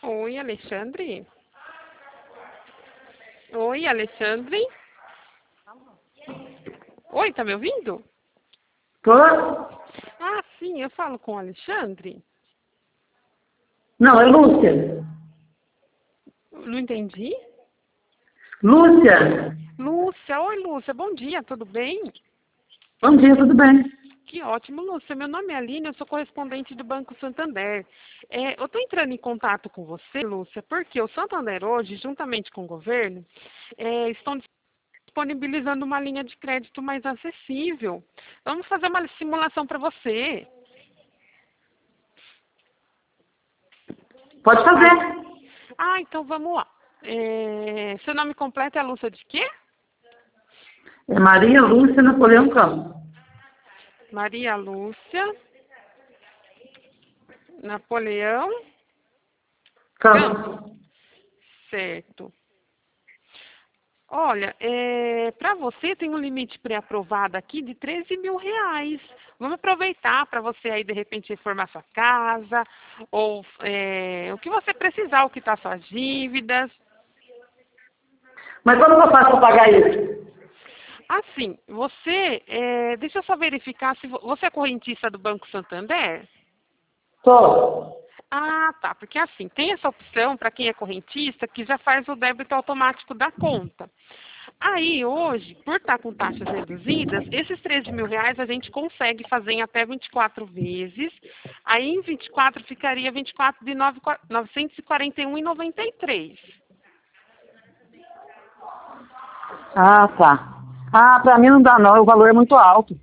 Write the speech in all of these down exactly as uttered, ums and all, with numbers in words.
Oi, Alexandre? Oi, Alexandre? Oi, tá me ouvindo? Tô? Ah, sim, eu falo com o Alexandre. Não, é Lúcia. Não entendi? Lúcia. Lúcia, oi Lúcia, bom dia, tudo bem? Bom dia, tudo bem? Que ótimo, Lúcia. Meu nome é Aline, eu sou correspondente do Banco Santander. É, eu estou entrando em contato com você, Lúcia, porque o Santander hoje, juntamente com o governo, é, estão disponibilizando uma linha de crédito mais acessível. Vamos fazer uma simulação para você. Pode fazer. Ah, então vamos lá. É, seu nome completo é Lúcia de quê? É Maria Lúcia Napoleão Campos. Maria Lúcia Napoleão Campos. Certo. Olha, é, para você tem um limite pré-aprovado aqui de treze mil reais. Vamos aproveitar para você aí, de repente, reformar sua casa, ou é, o que você precisar, o que está suas dívidas. Mas como que eu faço para pagar isso? Assim, você, é, deixa eu só verificar se vo- você é correntista do Banco Santander? Tô. Ah, tá, porque assim, tem essa opção para quem é correntista que já faz o débito automático da conta. Aí, hoje, por estar com taxas reduzidas, esses treze mil reais a gente consegue fazer em até vinte e quatro vezes. Aí, em vinte e quatro, ficaria vinte e quatro de novecentos e quarenta e um reais e noventa e três. Ah, tá. Ah, pra mim não dá não, o valor é muito alto.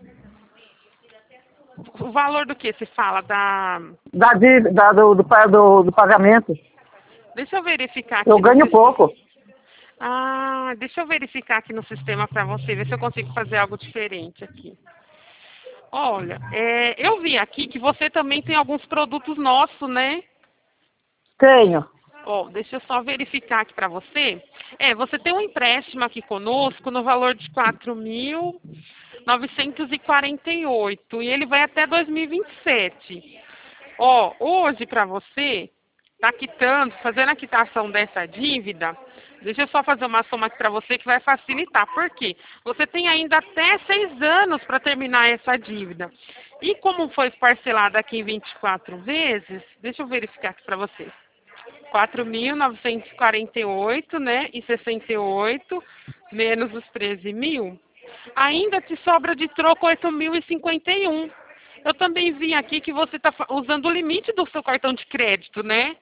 O valor do que você fala? Da... Da, dívida- da, do, do, pa- do, do pagamento. Deixa eu verificar Eu aqui no ganho sistema. pouco. Ah, deixa eu verificar aqui no sistema para você, ver se eu consigo fazer algo diferente aqui. Olha, é, eu vi aqui que você também tem alguns produtos nossos, né? Tenho. Ó, deixa eu só verificar aqui para você. É, você tem um empréstimo aqui conosco no valor de quatro mil novecentos e quarenta e oito e ele vai até dois mil e vinte e sete. Ó, hoje para você, tá quitando, fazendo a quitação dessa dívida, deixa eu só fazer uma soma aqui para você que vai facilitar. Por quê? Você tem ainda até seis anos para terminar essa dívida. E como foi parcelada aqui em vinte e quatro vezes, deixa eu verificar aqui para você. quatro mil novecentos e quarenta e oito, né, e sessenta e oito, menos os treze mil, ainda te sobra de troco oito mil e cinquenta e um. Eu também vi aqui que você está usando o limite do seu cartão de crédito, né?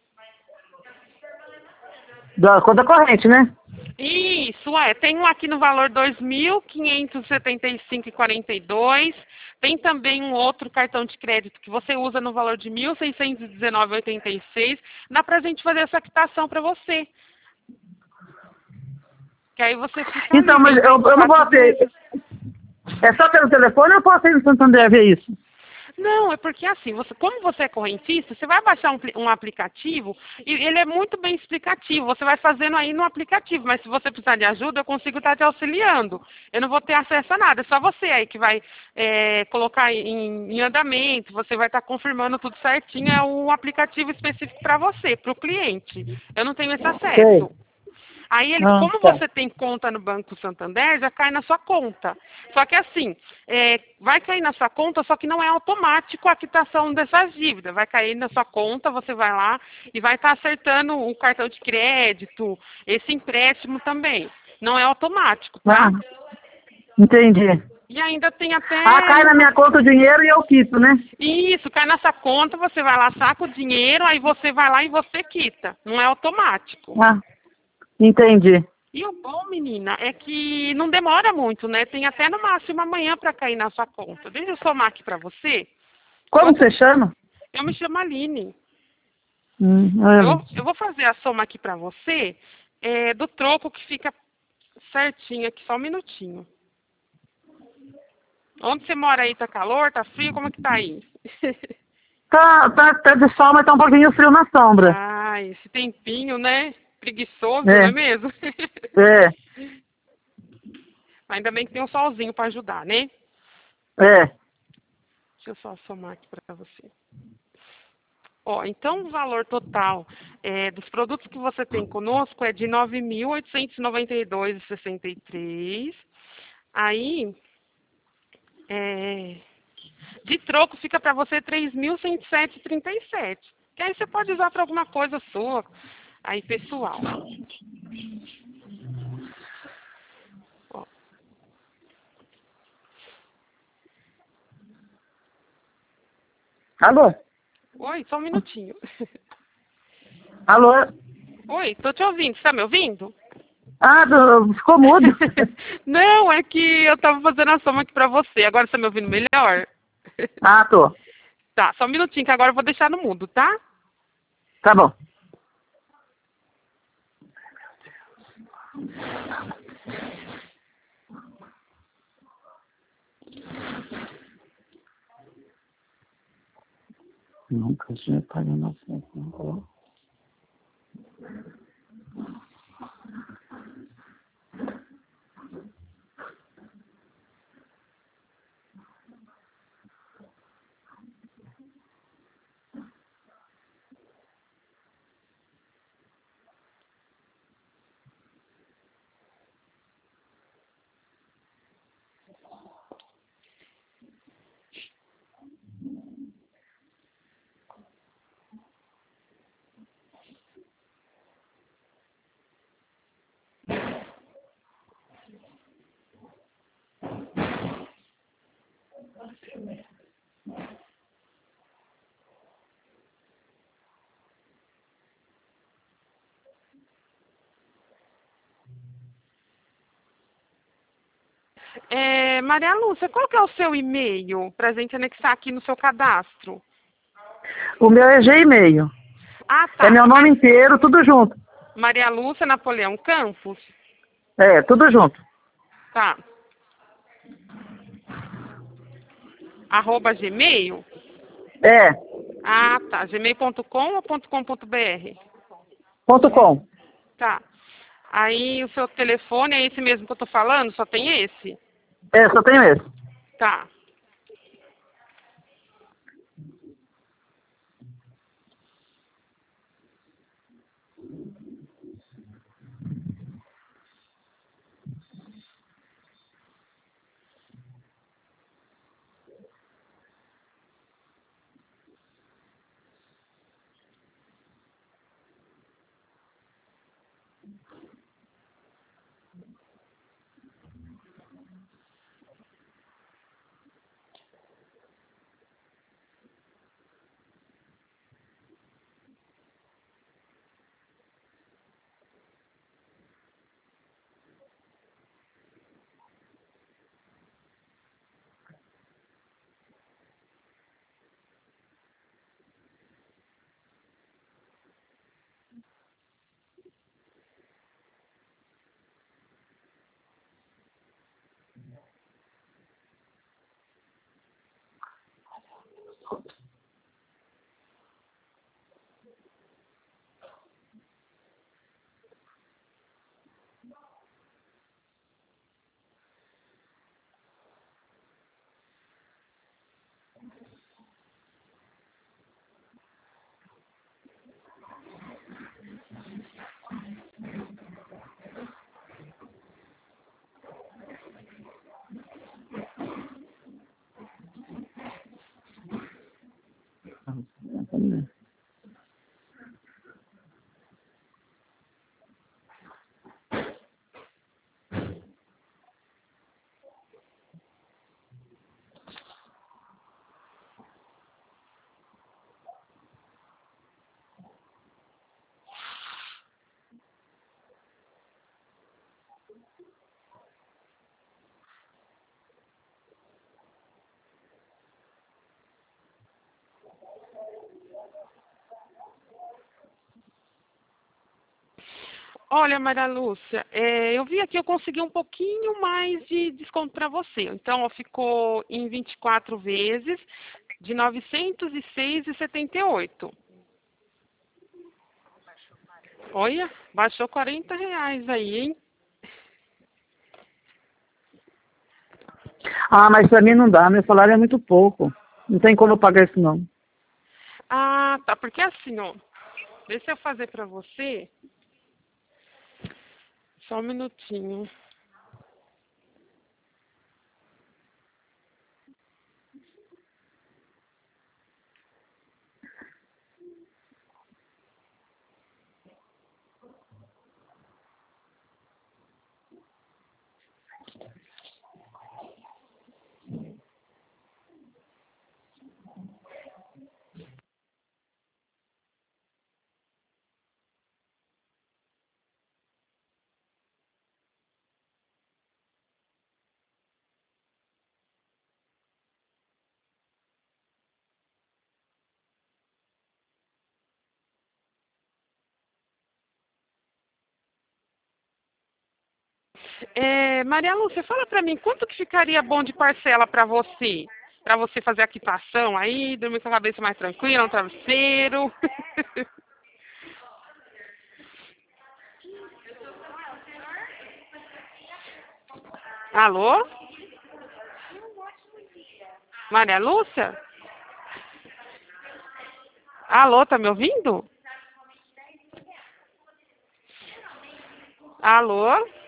Da conta corrente, né? Isso, é. Tem um aqui no valor dois mil quinhentos e setenta e cinco reais e quarenta e dois. Tem também um outro cartão de crédito que você usa no valor de mil seiscentos e dezenove reais e oitenta e seis. Dá pra gente fazer essa quitação para você. Que aí você fica Então, livre mas em eu, vinte e eu não quatro posso ter. vezes. É só pelo telefone ou eu posso ir no Santander ver isso? Não, é porque assim, você, como você é correntista, você vai baixar um, pli- um aplicativo e ele é muito bem explicativo. Você vai fazendo aí no aplicativo, mas se você precisar de ajuda, eu consigo estar te auxiliando. Eu não vou ter acesso a nada, é só você aí que vai é, colocar em, em andamento, você vai estar confirmando tudo certinho, é um aplicativo específico para você, para o cliente. Eu não tenho esse Sei. acesso. Aí, ele, Ah, como tá. você tem conta no Banco Santander, já cai na sua conta. Só que assim, é, vai cair na sua conta, só que não é automático a quitação dessas dívidas. Vai cair na sua conta, você vai lá e vai estar acertando o cartão de crédito, esse empréstimo também. Não é automático, Ah, tá? entendi. E ainda tem Ah, até... cai na minha conta o dinheiro e eu quito, né? Isso, cai na sua conta, você vai lá, saca o dinheiro, aí você vai lá e você quita. Não é automático. Ah, entendi. E o bom, menina, é que não demora muito, né? Tem até no máximo amanhã para cair na sua conta. Deixa eu somar aqui para você. Como Você- você chama? Eu me chamo Aline. Hum, Eu, é. eu vou fazer a soma aqui para você é, do troco que fica certinho aqui, só um minutinho. Onde você mora aí? Tá calor? Tá frio? Como é que tá aí? Tá, tá, tá de sol, mas tá um pouquinho frio na sombra. Ai, esse tempinho, né? Preguiçoso, não é É, mesmo? é, Ainda bem que tem um solzinho para ajudar, né? é. Deixa eu só somar aqui para você. Ó, então o valor total é, dos produtos que você tem conosco é de nove mil oitocentos e noventa e dois reais e sessenta e três centavos. Aí, é, de troco fica para você três mil cento e sete reais e trinta e sete centavos. Que aí você pode usar para alguma coisa sua, aí pessoal. Ó. Alô? Oi, só um minutinho. Alô? Oi, tô te ouvindo. Você tá me ouvindo? Ah, do- ficou mudo. Não, é que eu tava fazendo a soma aqui pra você. Agora você tá me ouvindo melhor? Ah, tô. Tá, só um minutinho que agora eu vou deixar no mudo, tá? Tá bom. Nunca tinha pagado novecentos. É, Maria Lúcia, qual que é o seu e-mail pra gente anexar aqui no seu cadastro? O meu é Gmail. Ah, É tá. meu nome inteiro, tudo junto. Maria Lúcia Napoleão Campos? É, tudo junto. Tá. Arroba Gmail? É, Ah, tá. gmail ponto com ou ponto com ponto br? ponto com. Tá. Aí o seu telefone é esse mesmo que eu tô falando? Só tem esse? É, só tenho esse. Tá. Olha, Maria Lúcia, é, eu vi aqui, eu consegui um pouquinho mais de desconto para você. Então, ó, ficou em vinte e quatro vezes de novecentos e seis reais e setenta e oito. Olha, baixou quarenta reais aí, hein? Ah, mas pra mim não dá, meu salário é muito pouco. Não tem como eu pagar isso não. Ah, tá. Porque assim, ó. Deixa eu fazer pra você. Só um minutinho. É, Maria Lúcia, fala pra mim, quanto que ficaria bom de parcela pra você? Pra você fazer a quitação aí, dormir com a cabeça mais tranquila, um travesseiro. Alô? Maria Lúcia? Alô, tá me ouvindo? Alô?